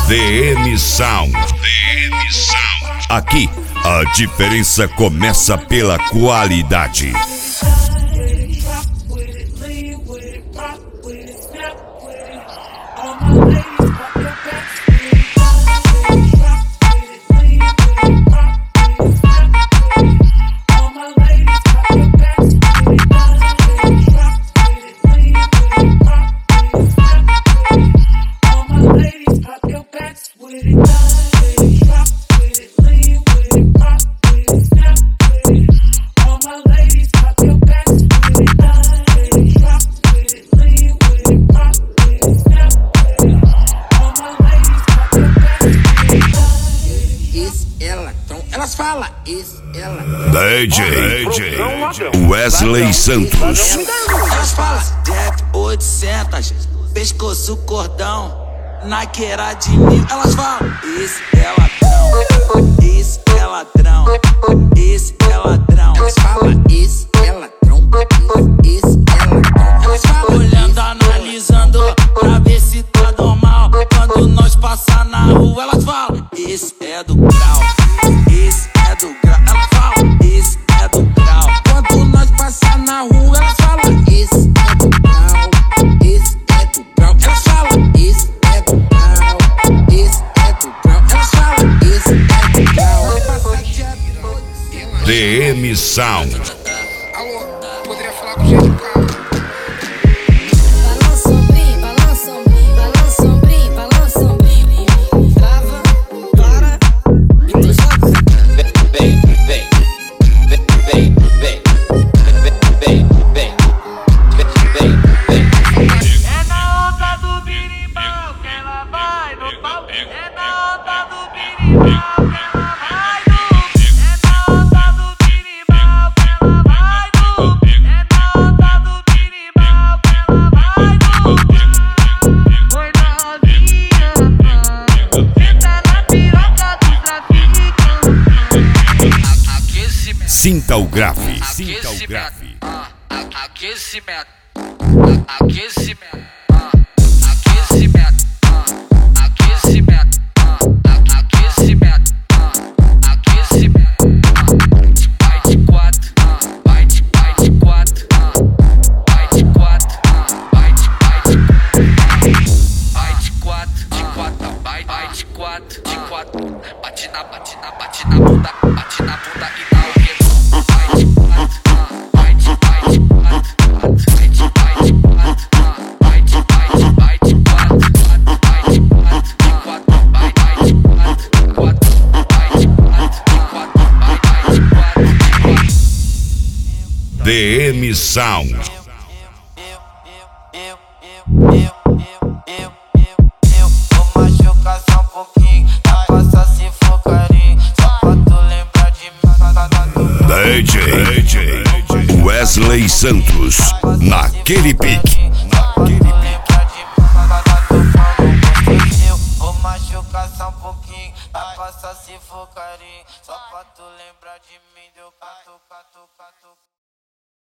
DM Sound. Aqui, a diferença começa pela qualidade. Elas falam, isso, ela. DJ Wesley Santos. Elas falam, Jack 800, pescoço cordão, naqueira de mim. Elas falam, esse é ladrão, esse é ladrão, esse é ladrão. Elas falam, esse é ladrão, esse é ladrão. Elas falam, olhando, analisando, pra ver se tá normal. Quando nós passar na rua, elas falam, esse é do grau. Esse é do grau, ela fala, esse é do grau. Quando nós passar na rua, ela fala, esse é do grau, esse é do grau. Ela fala, esse é do grau, esse é do grau. Ela fala, esse é do grau. DM Sound. Alô, poderia falar com gente calma. Sinta o grave. Aquecimento, aquecimento, aquecimento, aquecimento, aquecimento, aquecimento. Vai de quatro, vai de quatro, vai de quatro, vai de quatro, vai de quatro. Bate na bunda, bate na bunda e dá o quê? DM Sound. Vou machucar só um pouquinho, passa se for carinho, só pra tu lembrar de mim. DJ Wesley Santos, naquele pique. Vou machucar só um pouquinho, passa se for carinho, só pra tu lembrar de mim.